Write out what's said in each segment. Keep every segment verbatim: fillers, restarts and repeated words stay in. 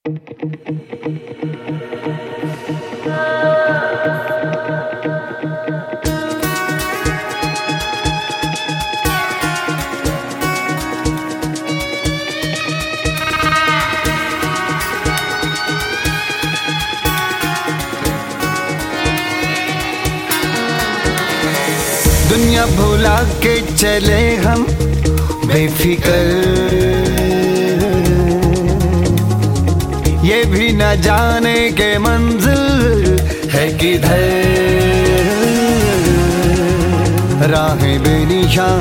दुनिया भुला के चले हम बेफिकर, ये भी न जाने के मंजिल है किधर। राहें बेनिशान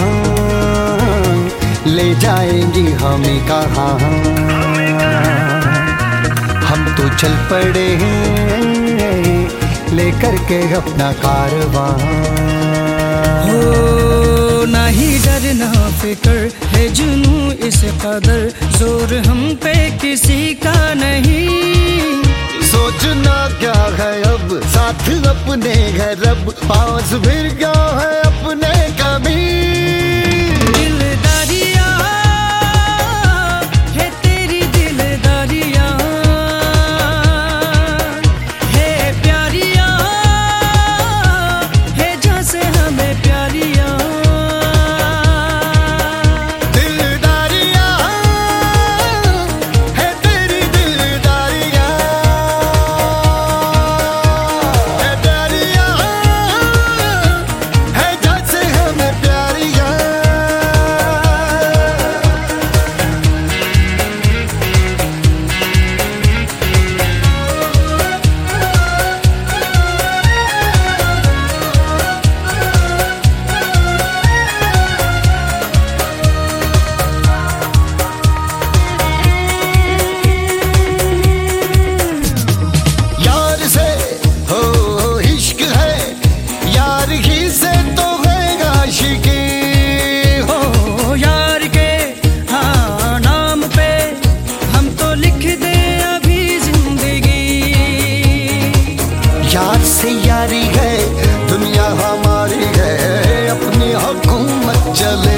ले जाएंगी हमें कहाँ, हम तो चल पड़े हैं लेकर के अपना कारवां। हो नहीं डर ना फिकर है जुनू इस कदर, जोर हम पे किसी का नहीं। सोचना क्या है अब साथ अपने है रब, पास फिर क्या है अपने कभी। दिलदारियां है तेरी दिलदारियां, है प्यारियां है जैसे हमें प्यारियां। यार से यारी है दुनिया हमारी है, अपनी हुकूमत चले।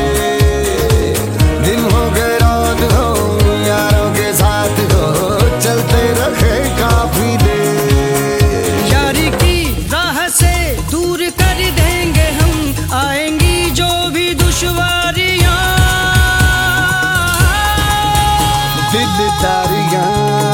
दिन हो गए रात हो यारों के साथ हो, चलते रहे काफी देर। यारी की राह से दूर कर देंगे हम, आएंगी जो भी दुश्वारियां। दिलदारियां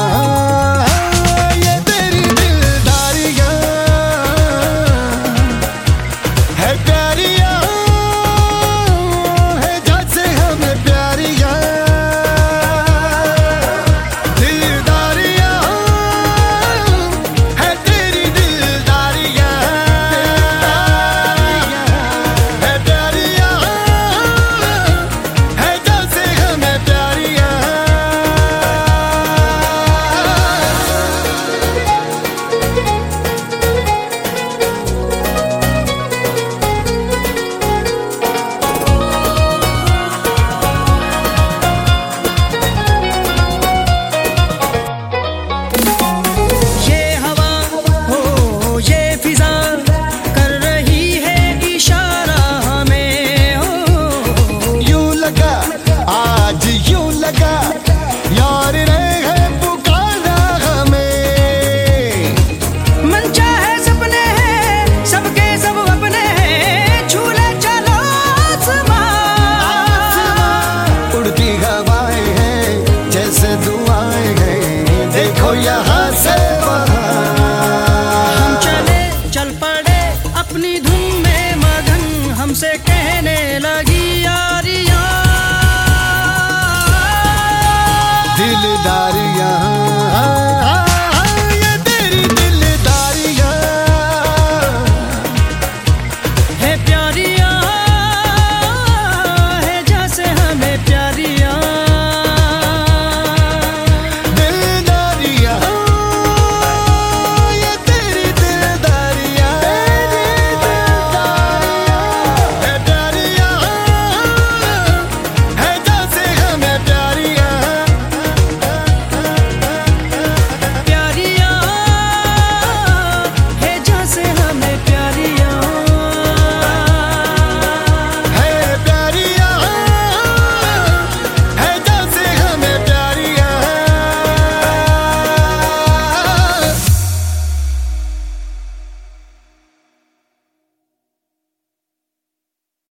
यार रहे पुकारा हमें। मन चाहे सपने हैं सबके सब अपने हैं, झूले चलो आसमां। उड़ती हवाएं हैं जैसे दुआएं हैं, देखो यहाँ से वहाँ। हम चले चल पड़े अपनी धुन में मगन, हमसे कहने लगी यारियां। दिलदार